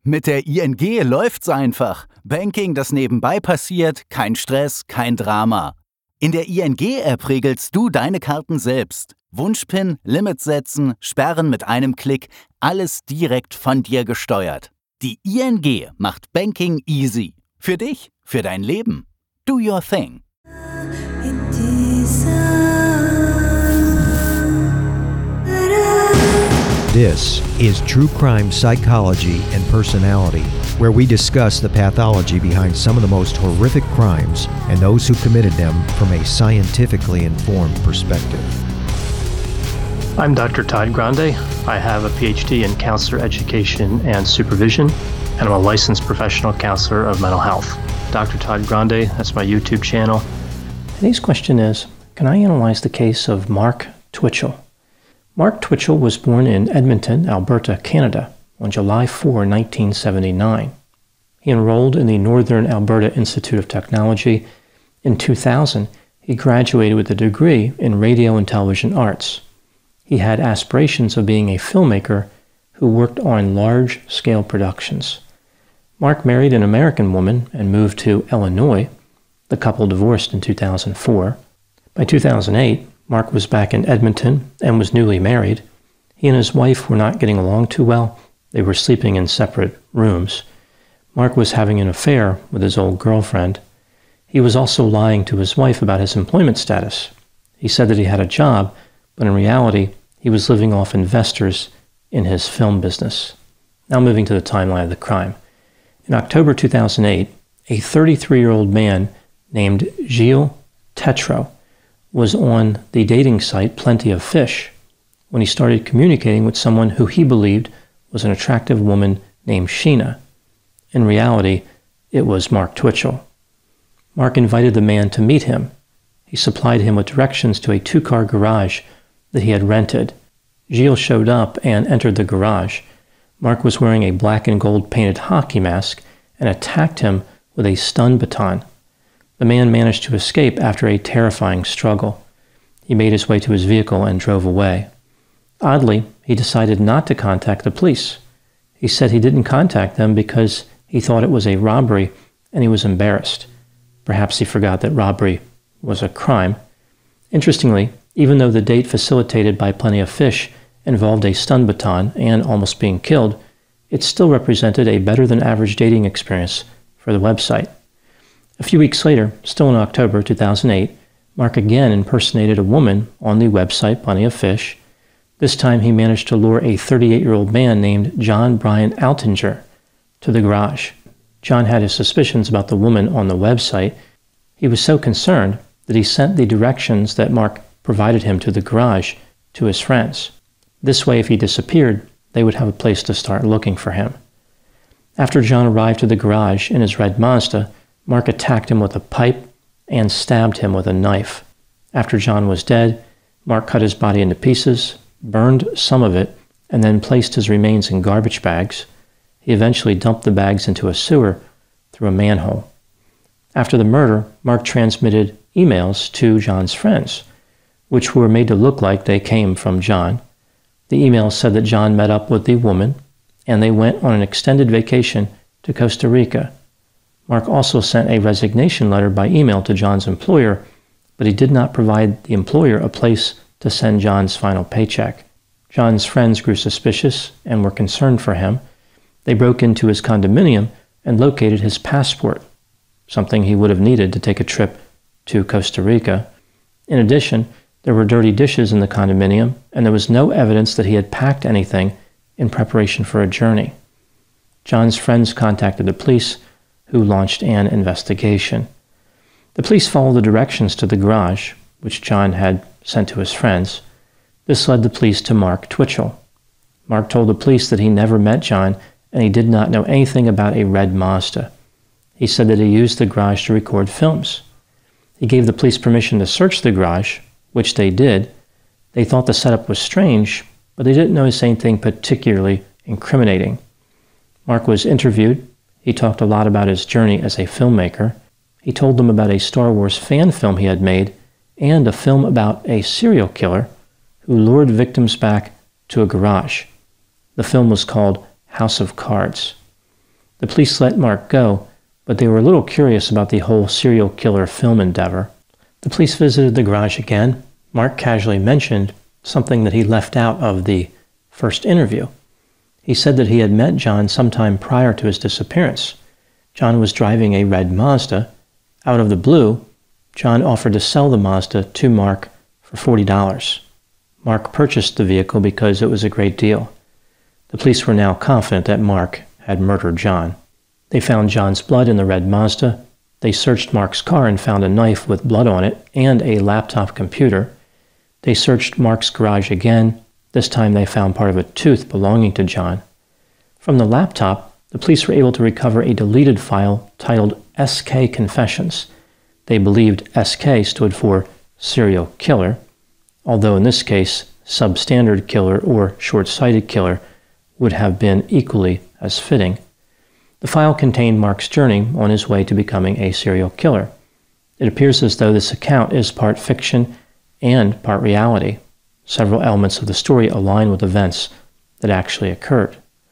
Mit der ING läuft's einfach. Banking, das nebenbei passiert, kein Stress, kein Drama. In der ING-App regelst du deine Karten selbst. Wunschpin, Limit setzen, sperren mit einem Klick, alles direkt von dir gesteuert. Die ING macht Banking easy. Für dich, für dein Leben. Do your thing. This is True Crime Psychology and Personality, where we discuss the pathology behind some of the most horrific crimes and those who committed them from a scientifically informed perspective. I'm Dr. Todd Grande. I have a PhD in counselor education and supervision, and I'm a licensed professional counselor of mental health. Dr. Todd Grande, that's my YouTube channel. Today's question is, can I analyze the case of Mark Twitchell? Mark Twitchell was born in Edmonton, Alberta, Canada, on July 4, 1979. He enrolled in the Northern Alberta Institute of Technology. In 2000, he graduated with a degree in radio and television arts. He had aspirations of being a filmmaker who worked on large-scale productions. Mark married an American woman and moved to Illinois. The couple divorced in 2004. By 2008, Mark was back in Edmonton and was newly married. He and his wife were not getting along too well. They were sleeping in separate rooms. Mark was having an affair with his old girlfriend. He was also lying to his wife about his employment status. He said that he had a job, but in reality, he was living off investors in his film business. Now moving to the timeline of the crime. In October 2008, a 33-year-old man named Gilles Tétrault was on the dating site Plenty of Fish when he started communicating with someone who he believed was an attractive woman named Sheena. In reality, it was Mark Twitchell. Mark invited the man to meet him. He supplied him with directions to a 2-car garage that he had rented. Gilles showed up and entered the garage. Mark was wearing a black and gold painted hockey mask and attacked him with a stun baton. The man managed to escape after a terrifying struggle. He made his way to his vehicle and drove away. Oddly, he decided not to contact the police. He said he didn't contact them because he thought it was a robbery and he was embarrassed. Perhaps he forgot that robbery was a crime. Interestingly, even though the date facilitated by Plenty of Fish involved a stun baton and almost being killed, it still represented a better-than-average dating experience for the website. A few weeks later, still in October 2008, Mark again impersonated a woman on the website Plenty of Fish. This time he managed to lure a 38-year-old man named John Brian Altinger to the garage. John had his suspicions about the woman on the website. He was so concerned that he sent the directions that Mark provided him to the garage to his friends. This way, if he disappeared, they would have a place to start looking for him. After John arrived to the garage in his red Mazda, Mark attacked him with a pipe and stabbed him with a knife. After John was dead, Mark cut his body into pieces, burned some of it, and then placed his remains in garbage bags. He eventually dumped the bags into a sewer through a manhole. After the murder, Mark transmitted emails to John's friends, which were made to look like they came from John. The emails said that John met up with the woman, and they went on an extended vacation to Costa Rica. Mark also sent a resignation letter by email to John's employer, but he did not provide the employer a place to send John's final paycheck. John's friends grew suspicious and were concerned for him. They broke into his condominium and located his passport, something he would have needed to take a trip to Costa Rica. In addition, there were dirty dishes in the condominium, and there was no evidence that he had packed anything in preparation for a journey. John's friends contacted the police, who launched an investigation. The police followed the directions to the garage, which John had sent to his friends. This led the police to Mark Twitchell. Mark told the police that he never met John and he did not know anything about a red Mazda. He said that he used the garage to record films. He gave the police permission to search the garage, which they did. They thought the setup was strange, but they didn't notice anything particularly incriminating. Mark was interviewed. He talked a lot about his journey as a filmmaker. He told them about a Star Wars fan film he had made and a film about a serial killer who lured victims back to a garage. The film was called House of Cards. The police let Mark go, but they were a little curious about the whole serial killer film endeavor. The police visited the garage again. Mark casually mentioned something that he left out of the first interview. He said that he had met John sometime prior to his disappearance. John was driving a red Mazda. Out of the blue, John offered to sell the Mazda to Mark for $40. Mark purchased the vehicle because it was a great deal. The police were now confident that Mark had murdered John. They found John's blood in the red Mazda. They searched Mark's car and found a knife with blood on it and a laptop computer. They searched Mark's garage again. This time they found part of a tooth belonging to John. From the laptop, the police were able to recover a deleted file titled SK Confessions. They believed SK stood for serial killer, although in this case, substandard killer or short-sighted killer would have been equally as fitting. The file contained Mark's journey on his way to becoming a serial killer. It appears as though this account is part fiction and part reality. Several elements of the story align with events that actually occurred.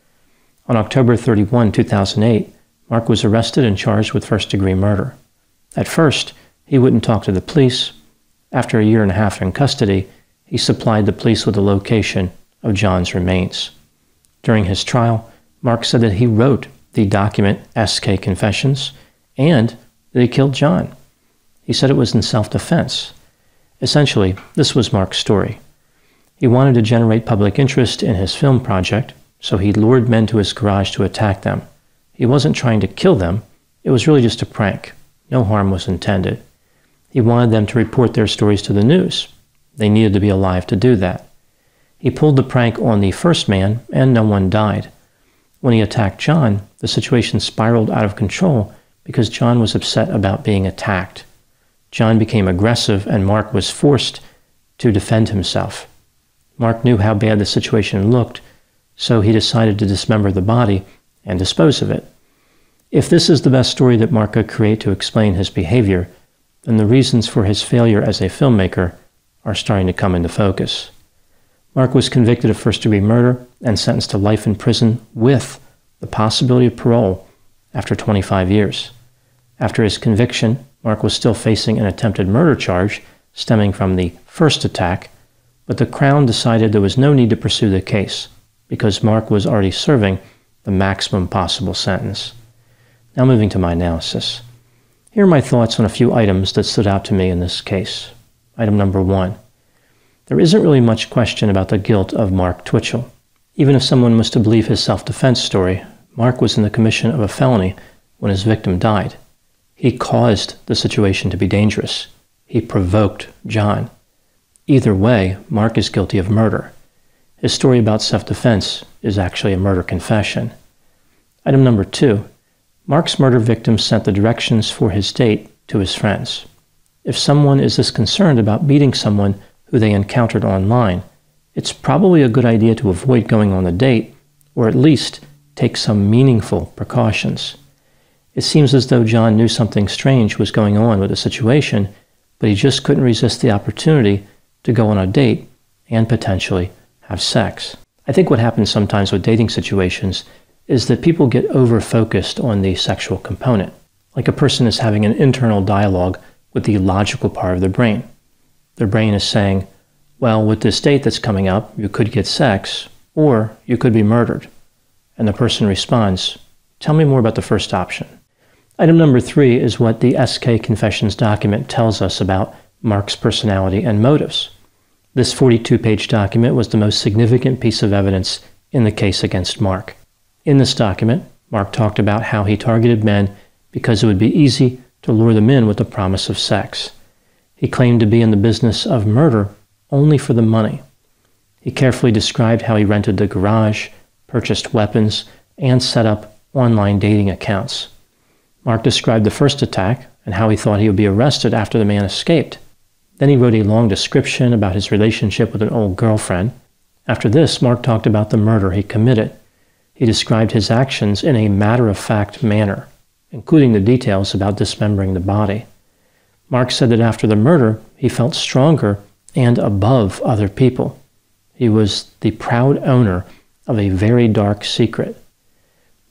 On October 31, 2008, Mark was arrested and charged with first-degree murder. At first, he wouldn't talk to the police. After a year and a half in custody, he supplied the police with the location of John's remains. During his trial, Mark said that he wrote the document SK Confessions and that he killed John. He said it was in self-defense. Essentially, this was Mark's story. He wanted to generate public interest in his film project, so he lured men to his garage to attack them. He wasn't trying to kill them. It was really just a prank. No harm was intended. He wanted them to report their stories to the news. They needed to be alive to do that. He pulled the prank on the first man, and no one died. When he attacked John, the situation spiraled out of control because John was upset about being attacked. John became aggressive, and Mark was forced to defend himself. Mark knew how bad the situation looked, so he decided to dismember the body and dispose of it. If this is the best story that Mark could create to explain his behavior, then the reasons for his failure as a filmmaker are starting to come into focus. Mark was convicted of first-degree murder and sentenced to life in prison with the possibility of parole after 25 years. After his conviction, Mark was still facing an attempted murder charge stemming from the first attack, but the Crown decided there was no need to pursue the case because Mark was already serving the maximum possible sentence. Now moving to my analysis. Here are my thoughts on a few items that stood out to me in this case. Item number 1. There isn't really much question about the guilt of Mark Twitchell. Even if someone was to believe his self-defense story, Mark was in the commission of a felony when his victim died. He caused the situation to be dangerous. He provoked John. Either way, Mark is guilty of murder. His story about self-defense is actually a murder confession. Item number 2. Mark's murder victim sent the directions for his date to his friends. If someone is this concerned about meeting someone who they encountered online, it's probably a good idea to avoid going on the date, or at least take some meaningful precautions. It seems as though John knew something strange was going on with the situation, but he just couldn't resist the opportunity to go on a date and potentially have sex. I think what happens sometimes with dating situations is that people get over-focused on the sexual component, like a person is having an internal dialogue with the logical part of their brain. Their brain is saying, well, with this date that's coming up, you could get sex, or you could be murdered. And the person responds, tell me more about the first option. Item number 3 is what the SK Confessions document tells us about Mark's personality and motives. This 42-page document was the most significant piece of evidence in the case against Mark. In this document, Mark talked about how he targeted men because it would be easy to lure them in with the promise of sex. He claimed to be in the business of murder only for the money. He carefully described how he rented the garage, purchased weapons, and set up online dating accounts. Mark described the first attack and how he thought he would be arrested after the man escaped. Then he wrote a long description about his relationship with an old girlfriend. After this, Mark talked about the murder he committed. He described his actions in a matter-of-fact manner, including the details about dismembering the body. Mark said that after the murder, he felt stronger and above other people. He was the proud owner of a very dark secret.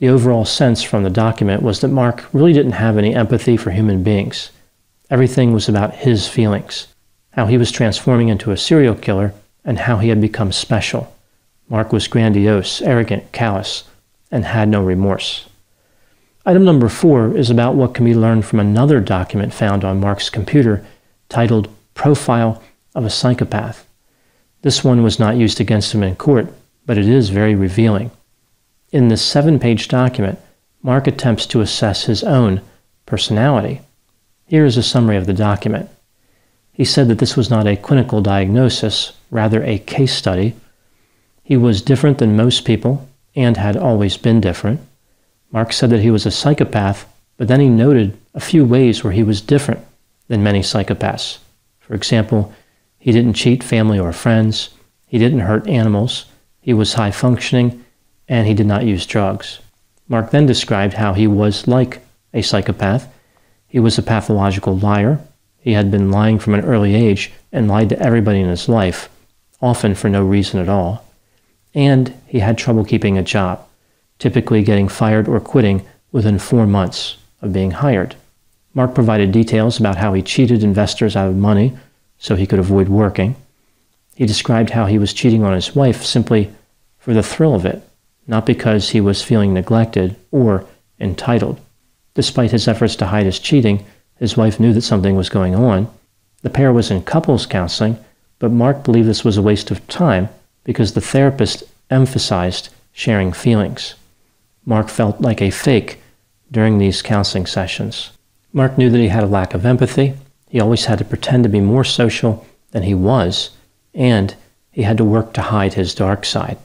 The overall sense from the document was that Mark really didn't have any empathy for human beings. Everything was about his feelings, how he was transforming into a serial killer, and how he had become special. Mark was grandiose, arrogant, callous, and had no remorse. Item number 4 is about what can be learned from another document found on Mark's computer titled Profile of a Psychopath. This one was not used against him in court, but it is very revealing. In this 7-page document, Mark attempts to assess his own personality. Here is a summary of the document. He said that this was not a clinical diagnosis, rather a case study. He was different than most people and had always been different. Mark said that he was a psychopath, but then he noted a few ways where he was different than many psychopaths. For example, he didn't cheat family or friends, he didn't hurt animals, he was high functioning, and he did not use drugs. Mark then described how he was like a psychopath. He was a pathological liar. He had been lying from an early age and lied to everybody in his life, often for no reason at all. And he had trouble keeping a job, typically getting fired or quitting within 4 months of being hired. Mark provided details about how he cheated investors out of money so he could avoid working. He described how he was cheating on his wife simply for the thrill of it, not because he was feeling neglected or entitled. Despite his efforts to hide his cheating, his wife knew that something was going on. The pair was in couples counseling, but Mark believed this was a waste of time because the therapist emphasized sharing feelings. Mark felt like a fake during these counseling sessions. Mark knew that he had a lack of empathy. He always had to pretend to be more social than he was, and he had to work to hide his dark side.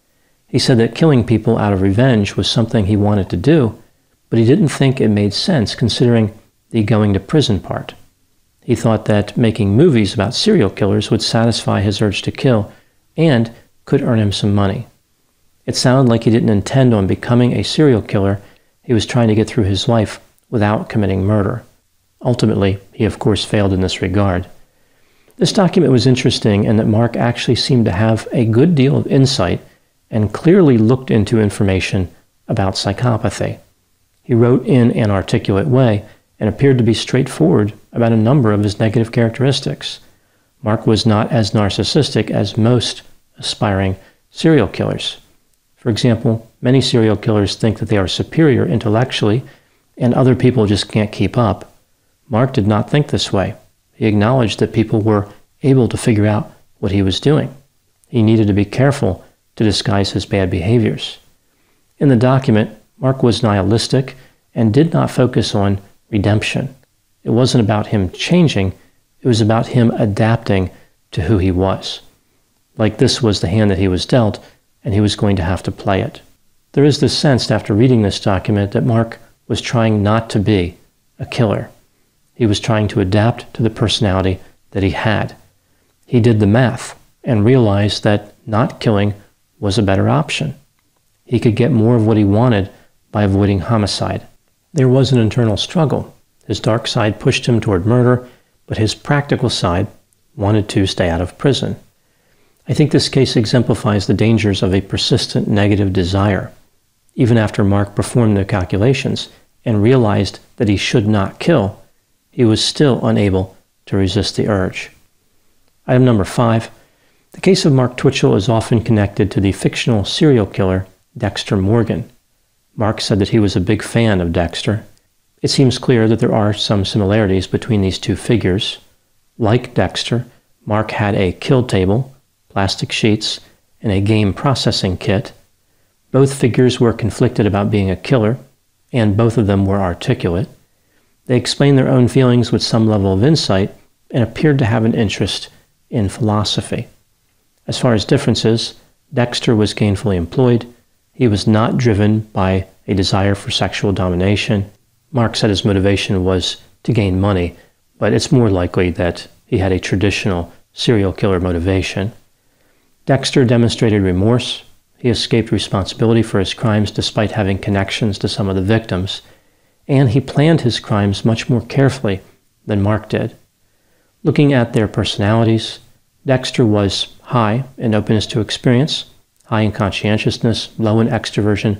He said that killing people out of revenge was something he wanted to do, but he didn't think it made sense considering the going to prison part. He thought that making movies about serial killers would satisfy his urge to kill and could earn him some money. It sounded like he didn't intend on becoming a serial killer. He was trying to get through his life without committing murder. Ultimately, he of course failed in this regard. This document was interesting in that Mark actually seemed to have a good deal of insight and clearly looked into information about psychopathy. He wrote in an articulate way and appeared to be straightforward about a number of his negative characteristics. Mark was not as narcissistic as most aspiring serial killers. For example, many serial killers think that they are superior intellectually and other people just can't keep up. Mark did not think this way. He acknowledged that people were able to figure out what he was doing. He needed to be careful to disguise his bad behaviors. In the document, Mark was nihilistic and did not focus on redemption. It wasn't about him changing, it was about him adapting to who he was. Like this was the hand that he was dealt, and he was going to have to play it. There is this sense after reading this document that Mark was trying not to be a killer. He was trying to adapt to the personality that he had. He did the math and realized that not killing was a better option. He could get more of what he wanted by avoiding homicide. There was an internal struggle. His dark side pushed him toward murder, but his practical side wanted to stay out of prison. I think this case exemplifies the dangers of a persistent negative desire. Even after Mark performed the calculations and realized that he should not kill, he was still unable to resist the urge. Item number 5. The case of Mark Twitchell is often connected to the fictional serial killer Dexter Morgan. Mark said that he was a big fan of Dexter. It seems clear that there are some similarities between these two figures. Like Dexter, Mark had a kill table, plastic sheets, and a game processing kit. Both figures were conflicted about being a killer, and both of them were articulate. They explained their own feelings with some level of insight and appeared to have an interest in philosophy. As far as differences, Dexter was gainfully employed. He was not driven by a desire for sexual domination. Mark said his motivation was to gain money, but it's more likely that he had a traditional serial killer motivation. Dexter demonstrated remorse. He escaped responsibility for his crimes despite having connections to some of the victims, and he planned his crimes much more carefully than Mark did. Looking at their personalities, Dexter was high in openness to experience, high in conscientiousness, low in extroversion,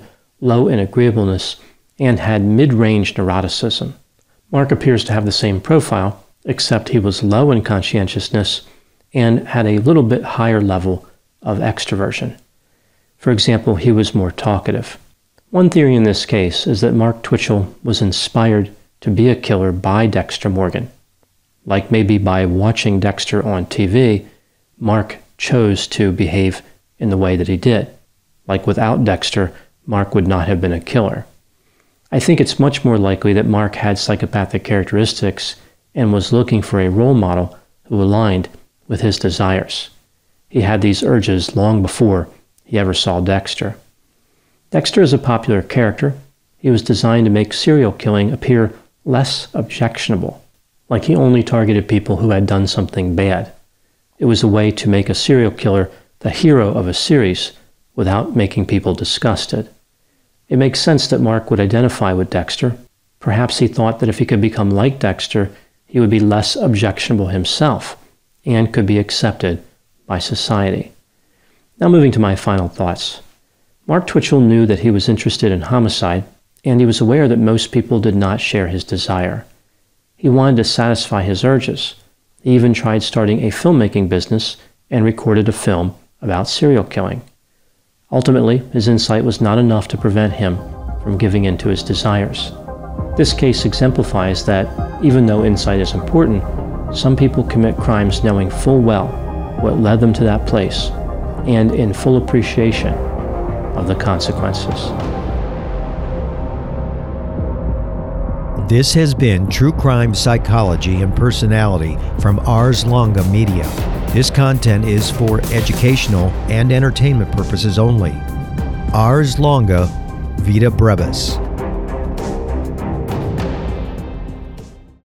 low in agreeableness, and had mid-range neuroticism. Mark appears to have the same profile, except he was low in conscientiousness and had a little bit higher level of extroversion. For example, he was more talkative. One theory in this case is that Mark Twitchell was inspired to be a killer by Dexter Morgan. Like maybe by watching Dexter on TV, Mark chose to behave in the way that he did. Like without Dexter, Mark would not have been a killer. I think it's much more likely that Mark had psychopathic characteristics and was looking for a role model who aligned with his desires. He had these urges long before he ever saw Dexter. Dexter is a popular character. He was designed to make serial killing appear less objectionable, like he only targeted people who had done something bad. It was a way to make a serial killer the hero of a series without making people disgusted. It makes sense that Mark would identify with Dexter. Perhaps he thought that if he could become like Dexter, he would be less objectionable himself and could be accepted by society. Now moving to my final thoughts. Mark Twitchell knew that he was interested in homicide, and he was aware that most people did not share his desire. He wanted to satisfy his urges. He even tried starting a filmmaking business and recorded a film about serial killing. Ultimately, his insight was not enough to prevent him from giving in to his desires. This case exemplifies that, even though insight is important, some people commit crimes knowing full well what led them to that place, and in full appreciation of the consequences. This has been True Crime Psychology and Personality from Ars Longa Media. This content is for educational and entertainment purposes only. Ars Longa, Vita Brevis.